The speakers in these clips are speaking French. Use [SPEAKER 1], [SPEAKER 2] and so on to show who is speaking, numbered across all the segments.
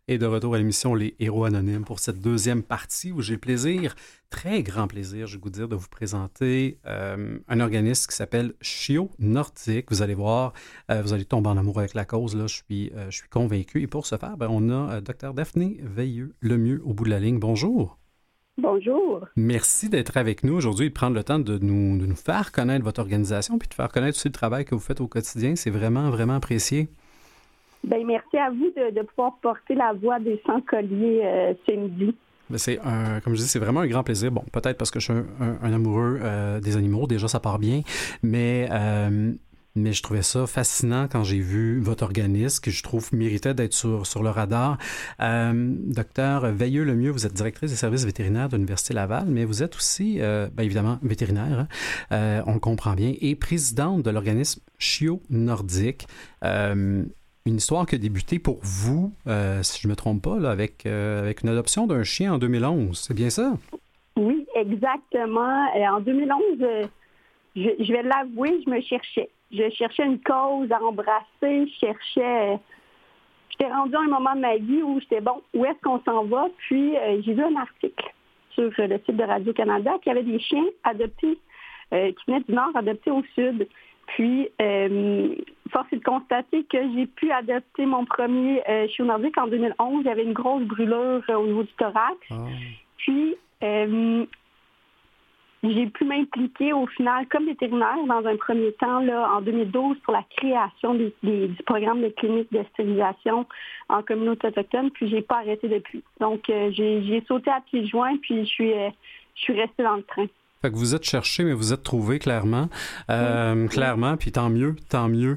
[SPEAKER 1] Et de retour à l'émission Les Héros Anonymes pour cette deuxième partie où j'ai le plaisir, très grand plaisir, je vais vous dire, de vous présenter un organisme qui s'appelle Chio Nordique. Vous allez voir, vous allez tomber en amour avec la cause, là, je suis convaincu. Et pour ce faire, on a Dr Daphné Veilleux-Lemieux au bout de la ligne. Bonjour.
[SPEAKER 2] Bonjour.
[SPEAKER 1] Merci d'être avec nous aujourd'hui et de prendre le temps de nous faire connaître votre organisation puis de faire connaître aussi le travail que vous faites au quotidien. C'est vraiment, vraiment apprécié.
[SPEAKER 2] Bien, merci à vous de pouvoir porter la voix des sans-colliers ce midi.
[SPEAKER 1] Comme je dis, c'est vraiment un grand plaisir. Bon, peut-être parce que je suis un amoureux des animaux. Déjà, ça part bien. Mais je trouvais ça fascinant quand j'ai vu votre organisme, que je trouve méritait d'être sur le radar. Docteur Veilleux-Lemieux, vous êtes directrice des services vétérinaires de l'Université Laval, mais vous êtes aussi, évidemment, vétérinaire, hein? On le comprend bien, et présidente de l'organisme Chio Nordique. Une histoire qui a débuté pour vous, si je ne me trompe pas, là, avec une adoption d'un chien en 2011. C'est bien ça?
[SPEAKER 2] Oui, exactement. En 2011, je vais l'avouer, je me cherchais. Je cherchais une cause à embrasser. J'étais rendue à un moment de ma vie où j'étais, bon, où est-ce qu'on s'en va? Puis, j'ai vu un article sur le site de Radio-Canada qui avait des chiens adoptés, qui venaient du Nord, adoptés au Sud. Puis, force est de constater que j'ai pu adopter mon premier chien nordique en 2011. J'avais une grosse brûlure au niveau du thorax. Oh. Puis, j'ai pu m'impliquer au final comme vétérinaire dans un premier temps là, en 2012 pour la création du programme de clinique de stérilisation en communauté autochtone. Puis, j'ai pas arrêté depuis. Donc, j'ai sauté à pieds joints puis je suis restée dans le train.
[SPEAKER 1] Fait que vous êtes cherché, mais vous êtes trouvé clairement. Clairement, puis tant mieux, tant mieux.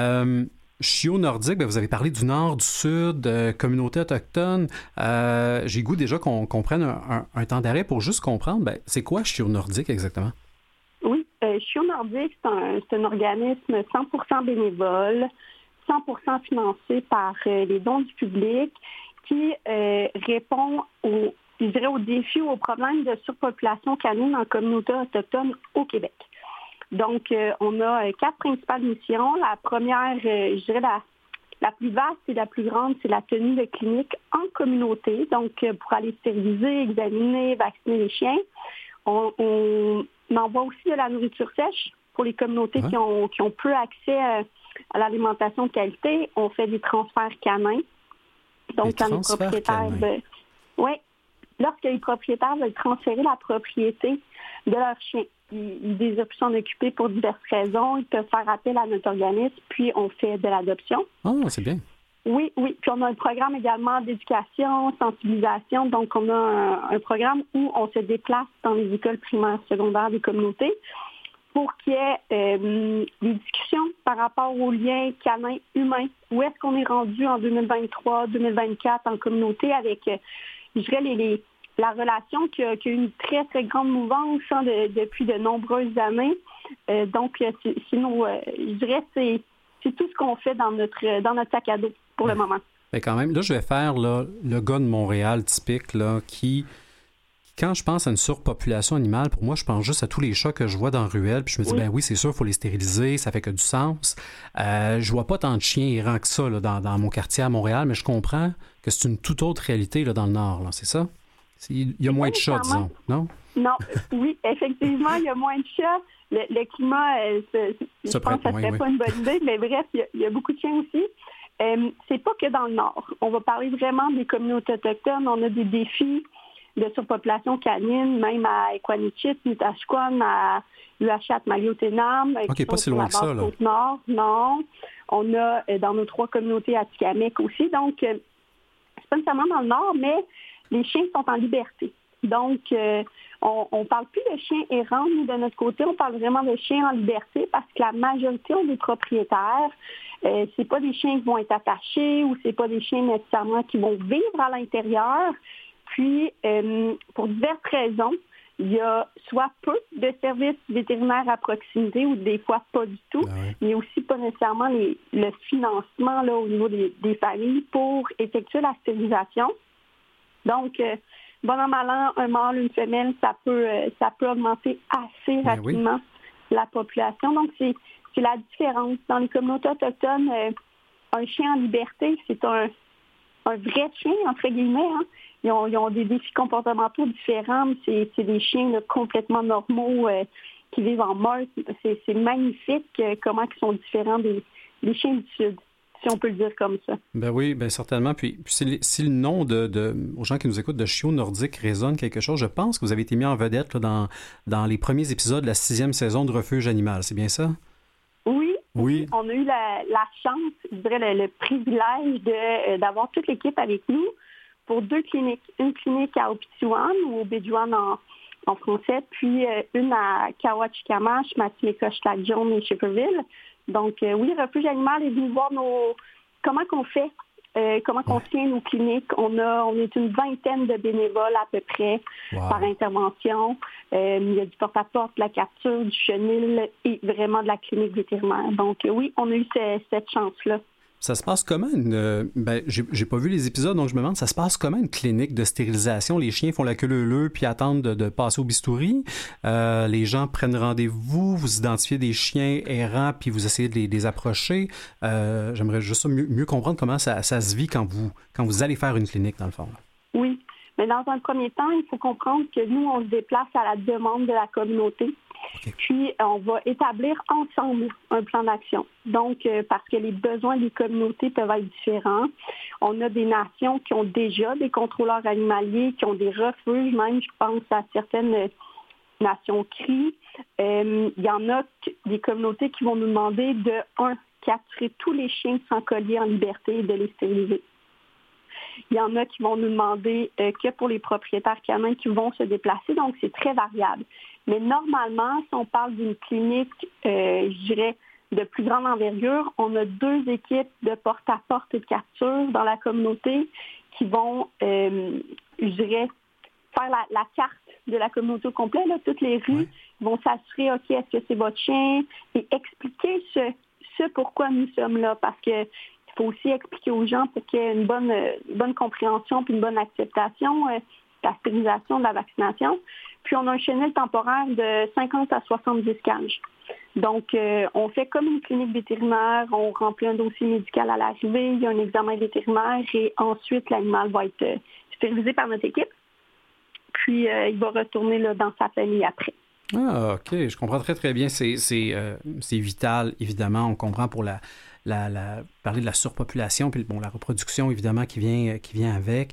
[SPEAKER 1] Chio Nordique, vous avez parlé du Nord, du Sud, communauté autochtone. J'ai goût déjà qu'on prenne un temps d'arrêt pour juste comprendre, c'est quoi Chio Nordique exactement?
[SPEAKER 2] Oui, Chio Nordique, c'est un organisme 100% bénévole, 100% financé par les dons du public qui répond aux défis ou aux problèmes de surpopulation canine en communauté autochtone au Québec. Donc, on a 4 principales missions. La première, je dirais la plus vaste et la plus grande, c'est la tenue de clinique en communauté. Donc, pour aller stériliser, examiner, vacciner les chiens. On envoie aussi de la nourriture sèche pour les communautés qui ont peu accès à l'alimentation de qualité. On fait des transferts canins. Donc, quand les propriétaires... Oui. Lorsque les propriétaires veulent transférer la propriété de leur chien, ils désirent plus s'en occuper pour diverses raisons. Ils peuvent faire appel à notre organisme, puis on fait de l'adoption.
[SPEAKER 1] Oh, c'est bien.
[SPEAKER 2] Oui. Puis on a un programme également d'éducation, sensibilisation. Donc, on a un programme où on se déplace dans les écoles primaires, secondaires des communautés pour qu'il y ait des discussions par rapport aux liens canins-humains. Où est-ce qu'on est rendu en 2023, 2024 en communauté avec... je dirais, la relation qui a eu une très, très grande mouvance depuis de nombreuses années. Donc, je dirais c'est tout ce qu'on fait dans notre sac à dos pour le moment.
[SPEAKER 1] Mais quand même, là, je vais faire le gars de Montréal typique là, qui, quand je pense à une surpopulation animale, pour moi, je pense juste à tous les chats que je vois dans la ruelle, puis je me dis, oui, c'est sûr, il faut les stériliser, ça fait que du sens. Je vois pas tant de chiens errants que ça là, dans mon quartier à Montréal, mais je comprends que c'est une toute autre réalité là, dans le Nord, là, c'est ça? Il y a moins de chats, disons, non? Non,
[SPEAKER 2] oui, effectivement, il y a moins de chats. Le climat, je pense que ça serait pas une bonne idée, mais bref, il y a beaucoup de chiens aussi. C'est pas que dans le Nord. On va parler vraiment des communautés autochtones. On a des défis de surpopulation canine, même à Equanichit, Nutashquan, à Uashat, Maliotenam.
[SPEAKER 1] OK, pas si loin que ça, là.
[SPEAKER 2] Nord, non. On a dans nos 3 communautés à Tikamek aussi. Donc, c'est pas nécessairement dans le Nord, mais les chiens sont en liberté. Donc, on parle plus de chiens errants, nous, de notre côté. On parle vraiment de chiens en liberté parce que la majorité des propriétaires, c'est pas des chiens qui vont être attachés ou c'est pas des chiens nécessairement qui vont vivre à l'intérieur. Puis, pour diverses raisons, il y a soit peu de services vétérinaires à proximité ou des fois pas du tout, mais aussi pas nécessairement le financement là, au niveau des familles pour effectuer la stérilisation. Donc, bon an, mal an, un mâle, une femelle, ça peut augmenter assez rapidement la population. Donc, c'est la différence. Dans les communautés autochtones, un chien en liberté, c'est un un vrai chien, entre guillemets. Hein. Ils ont des défis comportementaux différents, mais c'est des chiens là, complètement normaux qui vivent en meute. C'est magnifique comment ils sont différents des chiens du Sud, si on peut le dire comme ça.
[SPEAKER 1] Ben oui, ben certainement. Puis si le nom aux gens qui nous écoutent de Chiots Nordiques résonne quelque chose, je pense que vous avez été mis en vedette là, dans les premiers épisodes de la 6e saison de Refuge Animal. C'est bien ça?
[SPEAKER 2] Oui. On a eu la chance, je dirais le privilège d'avoir toute l'équipe avec nous pour 2 cliniques. Une clinique à Opituan ou au Bédouan en français, puis une à Kawachikamash, Matimeka-Schlagjone et Schipperville. Donc oui, Refuge Animal est venu voir comment qu'on fait, comment qu'on tient nos cliniques. On est une 20aine de bénévoles à peu près par intervention. Il y a du porte-à-porte, de la capture, du chenil et vraiment de la clinique vétérinaire. Donc oui, on a eu cette chance-là.
[SPEAKER 1] Ça se passe comment j'ai pas vu les épisodes, donc je me demande, ça se passe comment une clinique de stérilisation? Les chiens font la queue leu puis attendent de passer au bistouri. Les gens prennent rendez-vous, vous identifiez des chiens errants puis vous essayez de les approcher. J'aimerais juste mieux comprendre comment ça se vit quand vous allez faire une clinique, dans le fond.
[SPEAKER 2] Oui, mais dans un premier temps, il faut comprendre que nous, on se déplace à la demande de la communauté. Okay. Puis, on va établir ensemble un plan d'action. Donc, parce que les besoins des communautés peuvent être différents. On a des nations qui ont déjà des contrôleurs animaliers, qui ont des refuges, même, je pense à certaines nations CRI. Il y en a des communautés qui vont nous demander capturer tous les chiens sans collier en liberté et de les stériliser. Il y en a qui vont nous demander que pour les propriétaires canins qui vont se déplacer, donc c'est très variable. Mais normalement, si on parle d'une clinique, je dirais, de plus grande envergure, on a 2 équipes de porte-à-porte et de capture dans la communauté qui vont, je dirais, faire la carte de la communauté au complet. Là, toutes les rues vont s'assurer, OK, est-ce que c'est votre chien? Et expliquer ce pourquoi nous sommes là. Parce que il faut aussi expliquer aux gens pour qu'il y ait une bonne compréhension puis une bonne acceptation de la stérilisation, de la vaccination. Puis, on a un chenil temporaire de 50 à 70 cages. Donc, on fait comme une clinique vétérinaire, on remplit un dossier médical à l'arrivée, il y a un examen vétérinaire et ensuite, l'animal va être stérilisé par notre équipe. Puis, il va retourner là, dans sa famille après.
[SPEAKER 1] Ah, OK. Je comprends très, très bien. C'est vital, évidemment. On comprend pour parler de la surpopulation, puis la reproduction, évidemment, qui vient avec.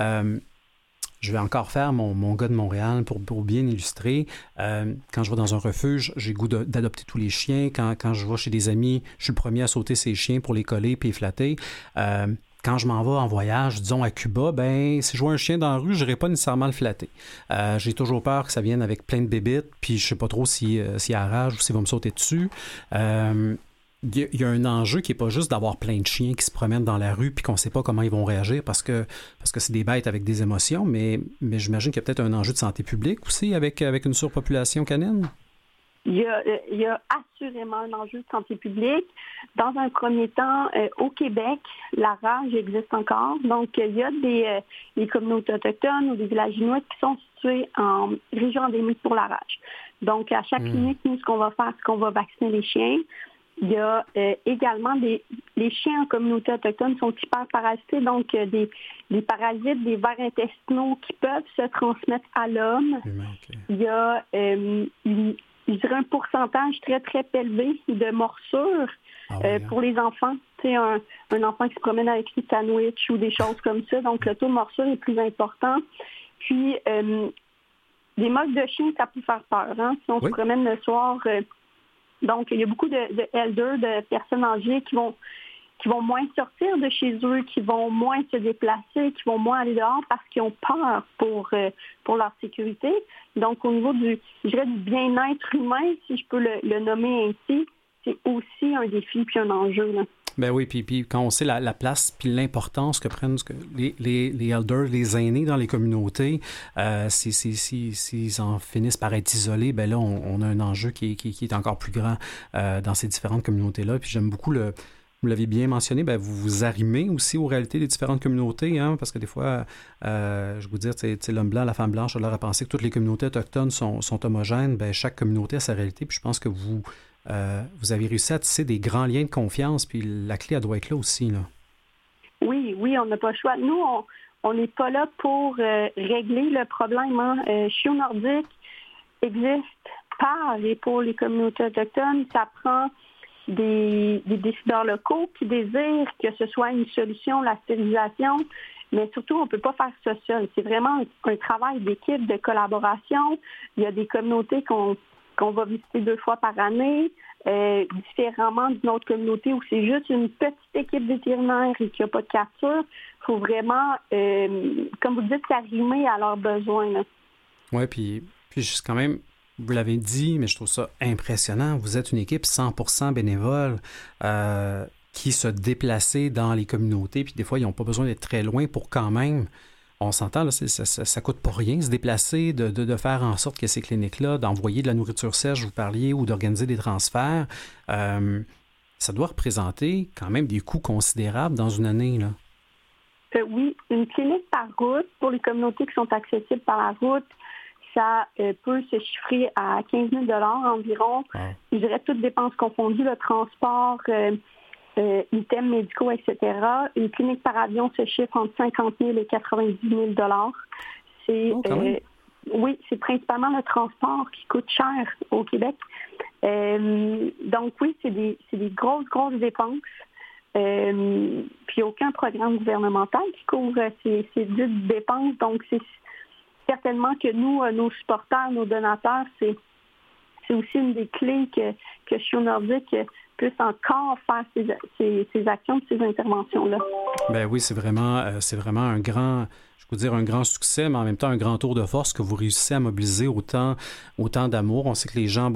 [SPEAKER 1] Je vais encore faire mon gars de Montréal pour bien illustrer. Quand je vais dans un refuge, j'ai le goût d'adopter tous les chiens. Quand je vais chez des amis, je suis le premier à sauter ces chiens pour les coller puis les flatter. Quand je m'en vais en voyage, disons à Cuba, si je vois un chien dans la rue, je n'irai pas nécessairement le flatter. J'ai toujours peur que ça vienne avec plein de bébites, puis je sais pas trop s'il a rage ou s'il va me sauter dessus. Il y a un enjeu qui n'est pas juste d'avoir plein de chiens qui se promènent dans la rue puis qu'on ne sait pas comment ils vont réagir parce que c'est des bêtes avec des émotions, mais j'imagine qu'il y a peut-être un enjeu de santé publique aussi avec une surpopulation canine.
[SPEAKER 2] Il y a assurément un enjeu de santé publique. Dans un premier temps, au Québec, la rage existe encore. Donc, il y a des communautés autochtones ou des villages inuits qui sont situés en région endémique pour la rage. Donc, à chaque clinique, nous, ce qu'on va faire, c'est qu'on va vacciner les chiens. Il y a également les chiens en communauté autochtone sont hyper parasités, donc des parasites, des vers intestinaux qui peuvent se transmettre à l'homme. Okay. Il y a, je dirais, un pourcentage très, très élevé de morsures pour les enfants. Tu sais, un enfant qui se promène avec des sandwichs ou des choses comme ça, donc le taux de morsure est plus important. Puis, des moques de chiens, ça peut faire peur. Hein? Si on se promène le soir... Donc, il y a beaucoup de elders, de personnes âgées qui vont moins sortir de chez eux, qui vont moins se déplacer, qui vont moins aller dehors parce qu'ils ont peur pour leur sécurité. Donc, au niveau du bien-être humain, si je peux le nommer ainsi, c'est aussi un défi puis un enjeu, là.
[SPEAKER 1] Ben oui, puis quand on sait la place puis l'importance que prennent les elders, les aînés dans les communautés, s'ils en finissent par être isolés, ben là, on a un enjeu qui est encore plus grand dans ces différentes communautés-là. Puis j'aime beaucoup vous l'avez bien mentionné, ben vous vous arrimez aussi aux réalités des différentes communautés, hein, parce que des fois, je vous dire, l'homme blanc, la femme blanche, a l'air à penser que toutes les communautés autochtones sont homogènes. Ben chaque communauté a sa réalité, puis je pense que vous avez réussi à tisser des grands liens de confiance, puis la clé, elle doit être là aussi, là.
[SPEAKER 2] Oui, on n'a pas le choix. Nous, on n'est pas là pour régler le problème. Hein. Chio Nordique existe par et pour les communautés autochtones. Ça prend des décideurs locaux qui désirent que ce soit une solution, la stérilisation, mais surtout, on ne peut pas faire ça seul. C'est vraiment un travail d'équipe, de collaboration. Il y a des communautés qu'on va visiter 2 fois par année, différemment d'une autre communauté où c'est juste une petite équipe vétérinaire et qu'il n'y a pas de capture. Il faut vraiment, comme vous dites, s'arrimer à leurs besoins.
[SPEAKER 1] Oui, puis juste quand même, vous l'avez dit, mais je trouve ça impressionnant. Vous êtes une équipe 100% bénévole qui se déplaçait dans les communautés, puis des fois, ils n'ont pas besoin d'être très loin pour quand même, on s'entend, là, ça coûte pas rien se déplacer, de faire en sorte que ces cliniques-là, d'envoyer de la nourriture sèche, vous parliez, ou d'organiser des transferts. Ça doit représenter quand même des coûts considérables dans une année, là.
[SPEAKER 2] Oui, une clinique par route, pour les communautés qui sont accessibles par la route, ça peut se chiffrer à 15 000 $ environ. Wow. Je dirais toutes dépenses confondues, le transport, items médicaux, etc. Une clinique par avion se chiffre entre 50 000 et 90 000 $. Oui, c'est principalement le transport qui coûte cher au Québec. Donc oui, c'est des grosses dépenses. Puis aucun programme gouvernemental qui couvre ces dites dépenses. Donc c'est certainement que nous, nos supporters, nos donateurs, c'est aussi une des clés que Chio Nordique puisse encore faire ces actions, ces interventions-là.
[SPEAKER 1] Ben oui, c'est vraiment un grand, je peux dire un grand succès, mais en même temps un grand tour de force que vous réussissez à mobiliser autant d'amour. On sait que les gens,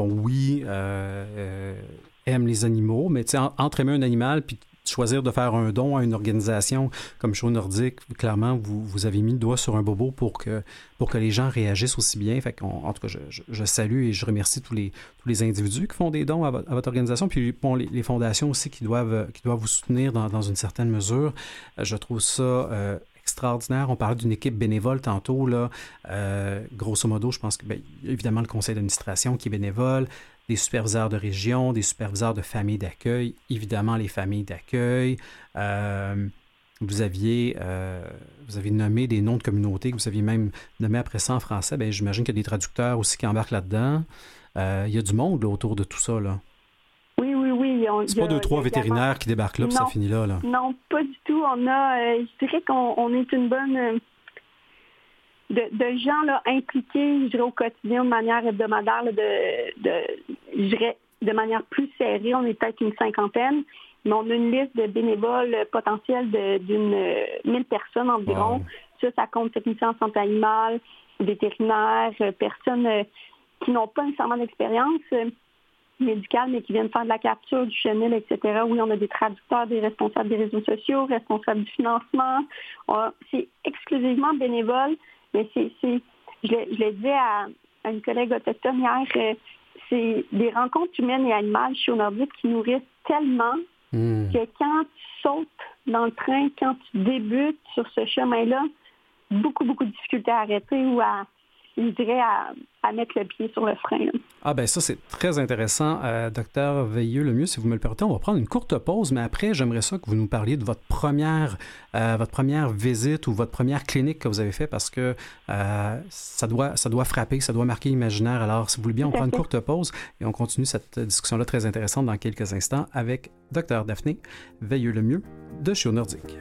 [SPEAKER 1] aiment les animaux, mais tu sais, entre aimer un animal puis choisir de faire un don à une organisation comme Chio Nordique, clairement, vous avez mis le doigt sur un bobo pour que les gens réagissent aussi bien. Fait en tout cas, je salue et je remercie tous les individus qui font des dons à votre organisation, puis bon, les fondations aussi qui doivent vous soutenir dans une certaine mesure. Je trouve ça extraordinaire. On parlait d'une équipe bénévole tantôt, là. Grosso modo, je pense que, évidemment, le conseil d'administration qui est bénévole, des superviseurs de région, des superviseurs de familles d'accueil, évidemment les familles d'accueil. Vous aviez nommé des noms de communautés que vous aviez même nommé après ça en français. Bien, j'imagine qu'il y a des traducteurs aussi qui embarquent là-dedans. Il y a du monde là, autour de tout ça, là.
[SPEAKER 2] Oui.
[SPEAKER 1] C'est pas 2-3 vétérinaires qui débarquent là, puis ça finit là.
[SPEAKER 2] Non, pas du tout. Je dirais qu'on est une bonne... De gens là, impliqués, je dirais, au quotidien de manière hebdomadaire, je dirais, de manière plus serrée. On est peut-être une 50aine, mais on a une liste de bénévoles potentiels d'une 1000 personnes environ. Wow. Ça compte techniciens en santé animale, vétérinaires, personnes qui n'ont pas nécessairement d'expérience médicale, mais qui viennent faire de la capture, du chenil, etc. Oui, on a des traducteurs, des responsables des réseaux sociaux, responsables du financement. C'est exclusivement bénévole. Mais je l'ai dit à une collègue autochtone hier, c'est des rencontres humaines et animales chez Chio Nordique qui nourrissent tellement que quand tu sautes dans le train, quand tu débutes sur ce chemin-là, beaucoup de difficultés à arrêter ou à mettre le pied sur le frein.
[SPEAKER 1] Ah ben ça, c'est très intéressant. Docteur Veilleux-Lemieux, si vous me le permettez, on va prendre une courte pause, mais après, j'aimerais ça que vous nous parliez de votre première visite ou votre première clinique que vous avez fait parce que ça doit frapper, ça doit marquer l'imaginaire. Alors, si vous voulez bien, on prend une courte pause et on continue cette discussion-là très intéressante dans quelques instants avec Docteur Daphné Veilleux-Lemieux de Chio Nordique.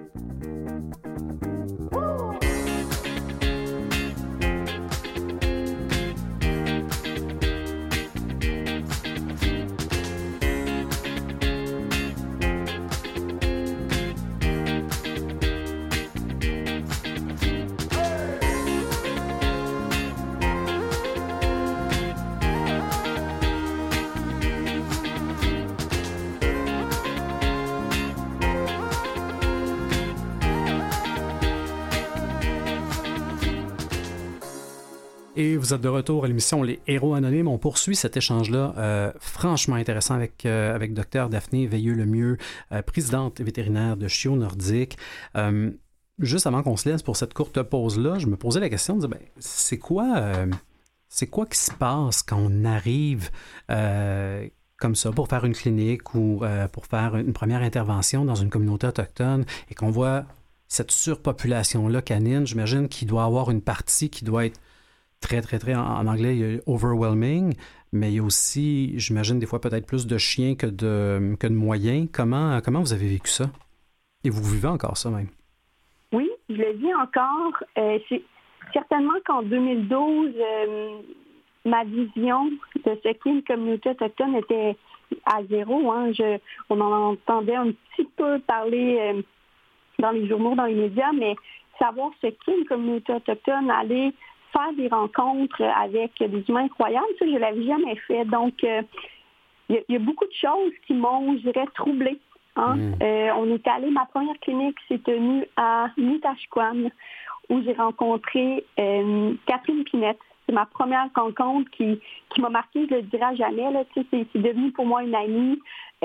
[SPEAKER 1] Et vous êtes de retour à l'émission Les Héros Anonymes. On poursuit cet échange-là franchement intéressant avec Dr Daphné Veilleux-Lemieux, présidente vétérinaire de Chio Nordique. Juste avant qu'on se laisse pour cette courte pause-là, je me posais la question de dire, c'est quoi qui se passe quand on arrive comme ça pour faire une clinique ou pour faire une première intervention dans une communauté autochtone et qu'on voit cette surpopulation-là canine, j'imagine qu'il doit avoir une partie qui doit être très, très, très, en anglais, il y a overwhelming, mais il y a aussi, j'imagine, des fois peut-être plus de chiens que de moyens. Comment vous avez vécu ça? Et vous vivez encore ça même?
[SPEAKER 2] Oui, je le vis encore. C'est certainement qu'en 2012, ma vision de ce qu'est une communauté autochtone était à zéro. Hein. On en entendait un petit peu parler dans les journaux, dans les médias, mais savoir ce qu'est une communauté autochtone, aller faire des rencontres avec des humains incroyables, ça, je ne l'avais jamais fait. Donc, il y a beaucoup de choses qui m'ont, je dirais, troublée. Hein? On est allé, ma première clinique s'est tenue à Nutashquan, où j'ai rencontré Catherine Pinette. C'est ma première rencontre qui m'a marquée, je ne le dirai à jamais. Là, c'est devenu pour moi une amie.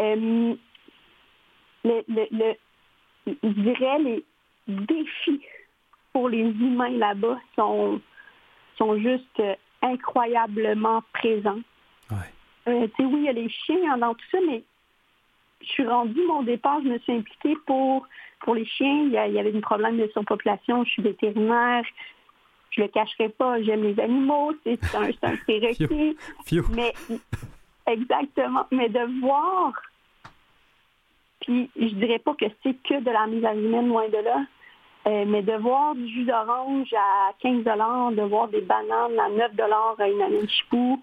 [SPEAKER 2] Je dirais les défis pour les humains là-bas sont juste incroyablement présents. Ouais. Oui, il y a les chiens dans tout ça, mais je suis rendue, mon départ, je me suis impliquée pour les chiens. Il y avait des problèmes de surpopulation. Je suis vétérinaire. Je le cacherai pas. J'aime les animaux. C'est un prérequis. Mais exactement. Mais de voir, puis je dirais pas que c'est que de la misère humaine, loin de là. Mais de voir du jus d'orange à 15 $, de voir des bananes à 9 $ à une année de chipou,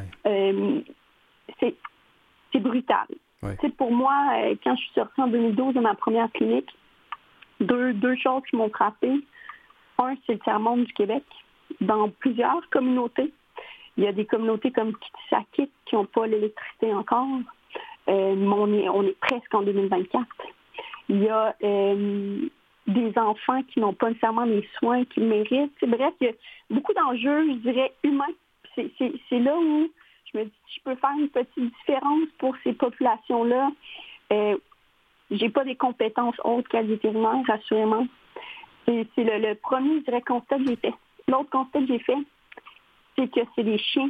[SPEAKER 2] c'est brutal. Ouais. Pour moi, quand je suis sortie en 2012 de ma première clinique, deux choses qui m'ont frappée. Un, c'est le tiers-monde du Québec, dans plusieurs communautés. Il y a des communautés comme Kitsakit qui n'ont pas l'électricité encore. On est presque en 2024. Il y a des enfants qui n'ont pas nécessairement les soins qu'ils méritent. Bref, il y a beaucoup d'enjeux, je dirais, humains. C'est là où je me dis je peux faire une petite différence pour ces populations-là. J'ai pas des compétences autres qu'à vétérinaire, rassurément. C'est le premier, je dirais, constat que j'ai fait. L'autre constat que j'ai fait, c'est que c'est des chiens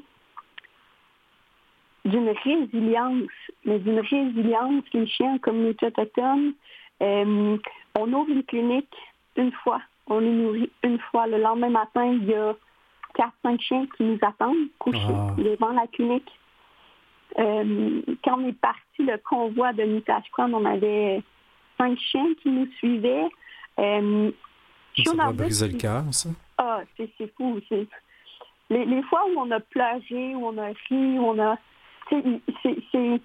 [SPEAKER 2] d'une résilience, les chiens en communauté autochtone. On ouvre une clinique une fois, on les nourrit une fois. Le lendemain matin, il y a 4-5 chiens qui nous attendent couchés devant la clinique. Quand on est parti, le convoi de Nutashquan, on avait 5 chiens qui nous suivaient.
[SPEAKER 1] Ça va briser le cœur, ça?
[SPEAKER 2] Ah, c'est fou. Les fois où on a pleuré, où on a ri, où on a... C'est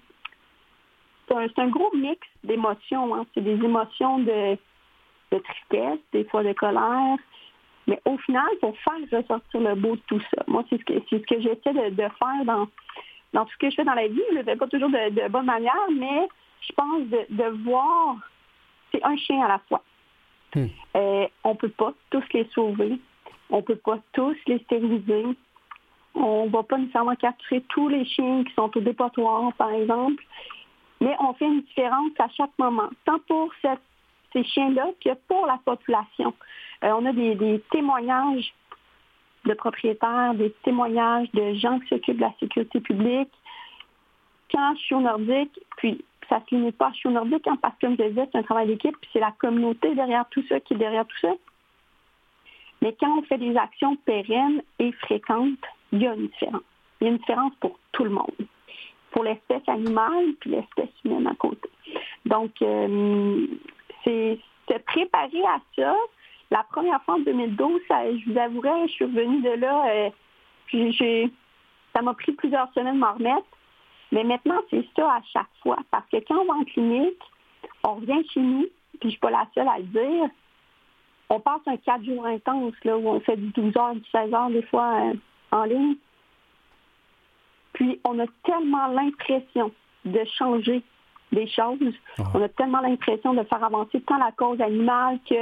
[SPEAKER 2] un gros mix d'émotions. Hein. C'est des émotions de tristesse, des fois de colère. Mais au final, il faut faire ressortir le beau de tout ça. Moi, c'est ce que j'essaie de faire dans tout ce que je fais dans la vie. Je ne le fais pas toujours de bonne manière, mais je pense de voir, c'est un chien à la fois. On ne peut pas tous les sauver. On ne peut pas tous les stériliser. On ne va pas nécessairement capturer tous les chiens qui sont au dépotoir, par exemple. Mais on fait une différence à chaque moment, tant pour ces chiens-là que pour la population. On a des témoignages de propriétaires, des témoignages de gens qui s'occupent de la sécurité publique. Quand Chiot Nordique, puis ça ne se limite pas à Chiot Nordique, hein, parce que comme je disais, c'est un travail d'équipe, puis c'est la communauté derrière tout ça qui est derrière tout ça. Mais quand on fait des actions pérennes et fréquentes, il y a une différence. Il y a une différence pour tout le monde. Pour l'espèce animale puis l'espèce humaine à côté. Donc, c'est se préparer à ça. La première fois en 2012, je vous avouerai, je suis revenue de là, puis ça m'a pris plusieurs semaines de m'en remettre. Mais maintenant, c'est ça à chaque fois. Parce que quand on va en clinique, on revient chez nous, puis je ne suis pas la seule à le dire, on passe un 4 jours intense, là, où on fait du 12 heures, du 16 heures, des fois, en ligne. Puis, on a tellement l'impression de changer des choses. On a tellement l'impression de faire avancer tant la cause animale que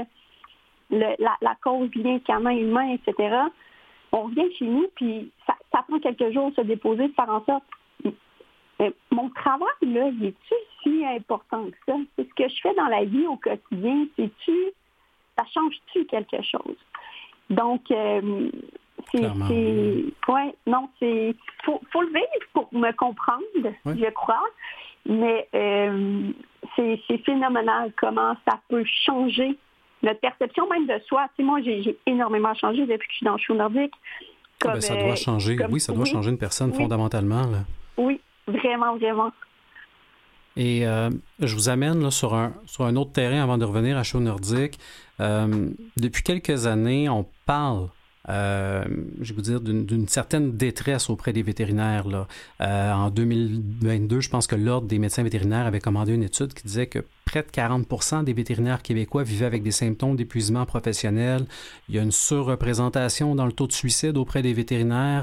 [SPEAKER 2] la cause lien canin-humain, etc. On revient chez nous, puis ça prend quelques jours de se déposer, de faire en sorte. Mais mon travail, là, il est-tu si important que ça? C'est ce que je fais dans la vie au quotidien. Ça change-tu quelque chose? Donc,
[SPEAKER 1] Clairement.
[SPEAKER 2] Faut le vivre pour me comprendre, je crois. Mais c'est phénoménal comment ça peut changer notre perception même de soi. Tu sais, moi, j'ai énormément changé depuis que je suis dans le show nordique.
[SPEAKER 1] Ça doit changer. Ça doit changer une personne fondamentalement. Là.
[SPEAKER 2] Oui, vraiment, vraiment.
[SPEAKER 1] Et je vous amène là, sur un autre terrain avant de revenir à Show Nordique. Depuis quelques années, on parle, je vais vous dire, d'une certaine détresse auprès des vétérinaires. Là. En 2022, je pense que l'Ordre des médecins vétérinaires avait commandé une étude qui disait que près de 40% des vétérinaires québécois vivaient avec des symptômes d'épuisement professionnel. Il y a une surreprésentation dans le taux de suicide auprès des vétérinaires.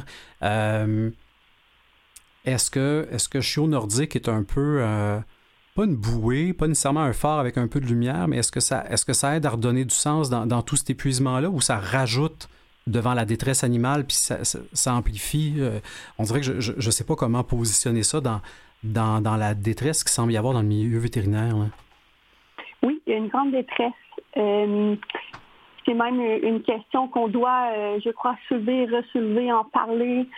[SPEAKER 1] Est-ce que Show Nordique est un peu, pas une bouée, pas nécessairement un phare avec un peu de lumière, mais est-ce que ça aide à redonner du sens dans tout cet épuisement-là ou ça rajoute devant la détresse animale puis ça amplifie? On dirait que je ne sais pas comment positionner ça dans la détresse qu'il semble y avoir dans le milieu vétérinaire. Là.
[SPEAKER 2] Oui, il y a une grande détresse. C'est même une question qu'on doit, je crois, soulever, ressoulever, en parler.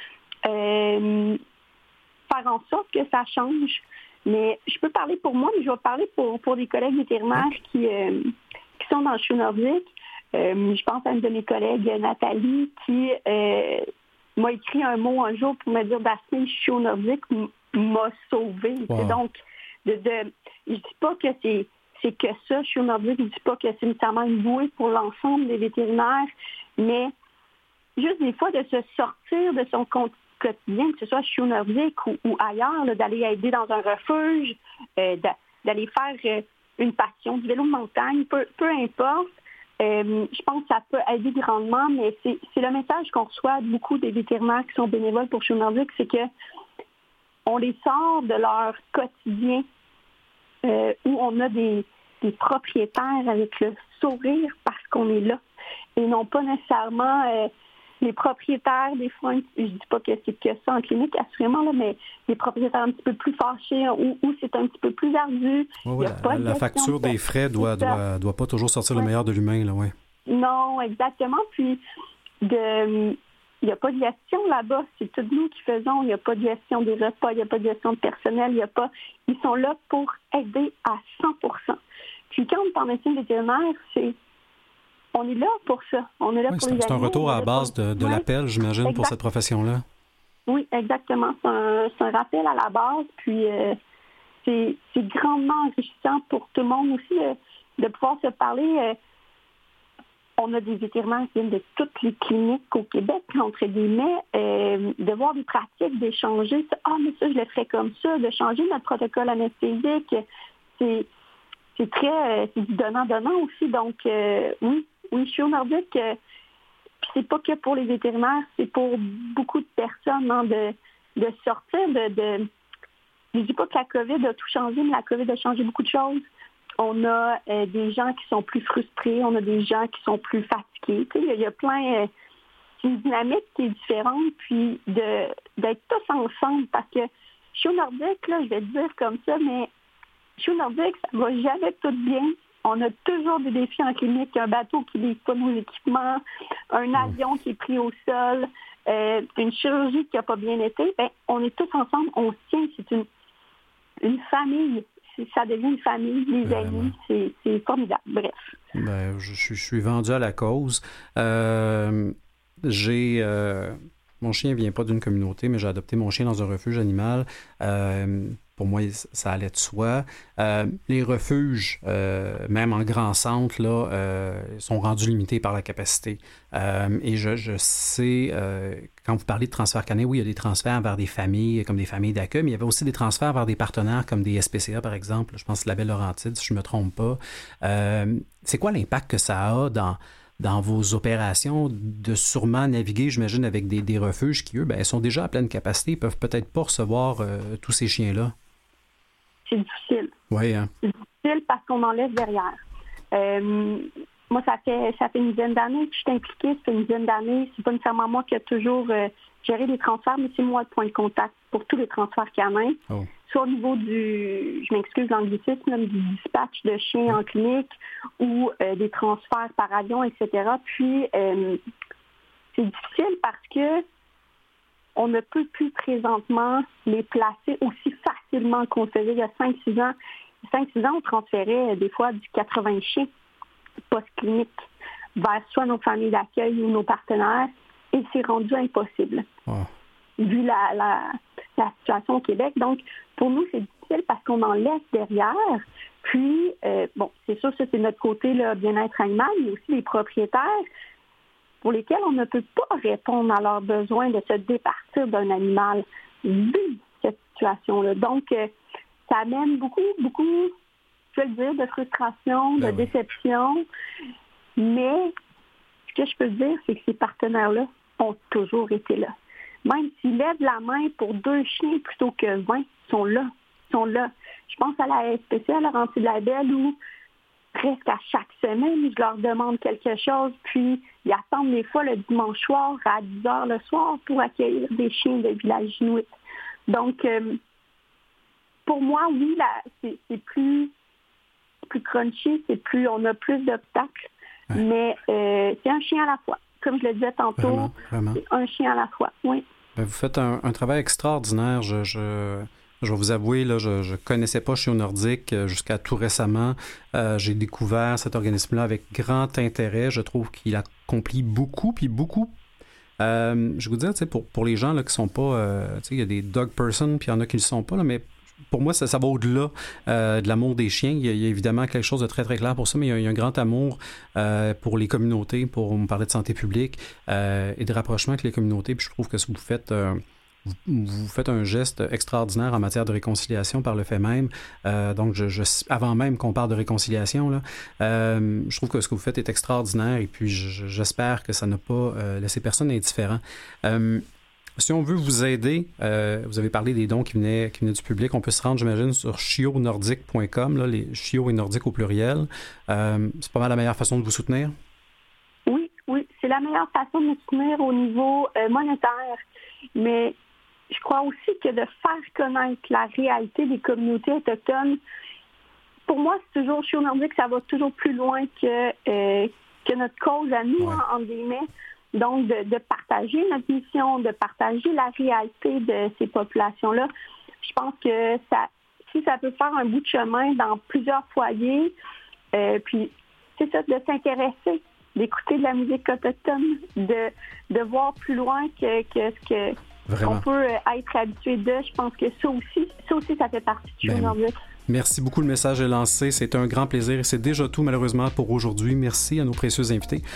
[SPEAKER 2] Faire en sorte que ça change. Mais je peux parler pour moi, mais je vais parler pour des collègues vétérinaires qui sont dans le Show Nordique. Je pense à une de mes collègues, Nathalie, qui m'a écrit un mot un jour pour me dire Daphné, Show Nordique m'a sauvée.
[SPEAKER 1] Wow.
[SPEAKER 2] Donc, je dis pas que c'est que ça, Show Nordique, je dis pas que c'est nécessairement une bouée pour l'ensemble des vétérinaires, mais juste des fois de se sortir de son quotidien, que ce soit Show Nordique ou ailleurs, là, d'aller aider dans un refuge, d'aller faire une passion, du vélo de montagne, peu importe. Je pense que ça peut aider grandement, mais c'est le message qu'on reçoit de beaucoup des vétérinaires qui sont bénévoles pour Show Nordique, c'est que on les sort de leur quotidien où on a des propriétaires avec le sourire parce qu'on est là et non pas nécessairement les propriétaires, des fois, je dis pas que c'est que ça en clinique, assurément, là, mais les propriétaires un petit peu plus fâchés où c'est un petit peu plus ardu.
[SPEAKER 1] Oui, la facture des frais doit pas toujours sortir le meilleur de l'humain. Là, ouais.
[SPEAKER 2] Non, exactement. Puis, il n'y a pas de gestion là-bas. C'est tout nous qui faisons. Il n'y a pas de gestion des repas, il n'y a pas de gestion de personnel. Ils sont là pour aider à 100%. Puis, quand on est en médecine vétérinaire, on est là pour ça. On est là pour les animaux.
[SPEAKER 1] C'est un retour à la base de l'appel, j'imagine, pour cette profession-là.
[SPEAKER 2] Oui, exactement. C'est un rappel à la base. Puis, c'est grandement enrichissant pour tout le monde aussi de pouvoir se parler. On a des vétérinaires qui viennent de toutes les cliniques au Québec, entre guillemets, de voir des pratiques, d'échanger. Mais ça, je le ferais comme ça, de changer notre protocole anesthésique. C'est du donnant-donnant aussi. Donc, oui, Show Nordique, puis c'est pas que pour les vétérinaires, c'est pour beaucoup de personnes de sortir de... Je dis pas que la COVID a tout changé, mais la COVID a changé beaucoup de choses. On a des gens qui sont plus frustrés, on a des gens qui sont plus fatigués. Tu sais, il y a plein... c'est une dynamique qui est différente, puis d'être tous ensemble, parce que Show Nordique, là, je vais te dire comme ça, mais Show Nordique, ça va jamais tout bien. On a toujours des défis en clinique, un bateau qui ne livre pas nos équipements, un avion qui est pris au sol, une chirurgie qui n'a pas bien été. Ben, on est tous ensemble, on se tient, c'est une famille. Ça devient une famille, les amis, c'est formidable. Bref.
[SPEAKER 1] Ben, je suis vendu à la cause. Mon chien ne vient pas d'une communauté, mais j'ai adopté mon chien dans un refuge animal. Pour moi, ça allait de soi. Les refuges, même en grand centre, là, sont rendus limités par la capacité. Et je sais, quand vous parlez de transfert canin, oui, il y a des transferts vers des familles, comme des familles d'accueil, mais il y avait aussi des transferts vers des partenaires comme des SPCA, par exemple. Je pense que la Baie-Laurentide, si je ne me trompe pas. C'est quoi l'impact que ça a dans vos opérations de sûrement naviguer, j'imagine, avec des refuges qui, eux, sont déjà à pleine capacité, ils peuvent peut-être pas recevoir tous ces chiens-là?
[SPEAKER 2] C'est difficile.
[SPEAKER 1] Oui, hein?
[SPEAKER 2] C'est difficile parce qu'on en laisse derrière. Moi, ça fait une dizaine d'années que je suis impliquée. Ça fait une dizaine d'années. C'est pas nécessairement moi qui ai toujours géré les transferts, mais c'est moi le point de contact pour tous les transferts canins.
[SPEAKER 1] Oh.
[SPEAKER 2] Soit au niveau je m'excuse l'anglicisme, du dispatch de chiens en clinique ou des transferts par avion, etc. Puis, c'est difficile parce que on ne peut plus présentement les placer aussi facilement qu'on le faisait il y a 5-6 ans. Il y a 5-6 ans, on transférait des fois du 80 chiens post-clinique vers soit nos familles d'accueil ou nos partenaires, et c'est rendu impossible, vu la situation au Québec. Donc, pour nous, c'est difficile parce qu'on en laisse derrière. Puis, c'est sûr, ça, c'est notre côté là, bien-être animal, mais aussi les propriétaires pour lesquels on ne peut pas répondre à leurs besoins de se départir d'un animal, vu cette situation-là. Donc, ça amène beaucoup, je veux le dire, de frustration, de déception. Mais ce que je peux dire, c'est que ces partenaires-là ont toujours été là. Même s'ils lèvent la main pour 2 chiens plutôt que 20, ils sont là. Je pense à la SPC, à Laurentides Labelle, où presque à chaque semaine, je leur demande quelque chose, puis ils attendent des fois le dimanche soir à 10 heures le soir pour accueillir des chiens de village inuit. Donc, pour moi, oui, c'est plus crunchy, on a plus d'obstacles, mais c'est un chien à la fois. Comme je le disais tantôt, vraiment. C'est un chien à la fois, oui.
[SPEAKER 1] Vous faites un travail extraordinaire. Je vais vous avouer, là, je ne connaissais pas Chiots Nordiques jusqu'à tout récemment. J'ai découvert cet organisme-là avec grand intérêt. Je trouve qu'il accomplit beaucoup, puis beaucoup. Je vous dire, pour les gens là, qui ne sont pas... il y a des dog persons, puis il y en a qui ne le sont pas, là, mais pour moi, ça va au-delà de l'amour des chiens. Il y a évidemment quelque chose de très, très clair pour ça, mais il y a un grand amour pour les communautés, pour me parler de santé publique et de rapprochement avec les communautés. Puis je trouve que vous faites un geste extraordinaire en matière de réconciliation par le fait même. Donc, avant même qu'on parle de réconciliation, là, je trouve que ce que vous faites est extraordinaire et puis j'espère que ça n'a pas laissé personne indifférent. Si on veut vous aider, vous avez parlé des dons qui venaient du public, on peut se rendre, j'imagine, sur chiotsnordiques.com, là, les chiots et nordiques au pluriel. C'est pas mal la meilleure façon de vous soutenir?
[SPEAKER 2] Oui, c'est la meilleure façon de nous soutenir au niveau monétaire. Mais je crois aussi que de faire connaître la réalité des communautés autochtones, pour moi, c'est toujours Chiots Nordiques, ça va toujours plus loin que notre cause à nous, en guillemets. Donc, de partager notre mission, de partager la réalité de ces populations-là. Je pense que si ça peut faire un bout de chemin dans plusieurs foyers, puis c'est ça, de s'intéresser, d'écouter de la musique autochtone, de voir plus loin que ce qu'on peut être habitué de. Je pense que ça aussi, ça fait partie de Chiots Nordiques.
[SPEAKER 1] Merci beaucoup, le message est lancé. C'est un grand plaisir et c'est déjà tout malheureusement pour aujourd'hui. Merci à nos précieux invités.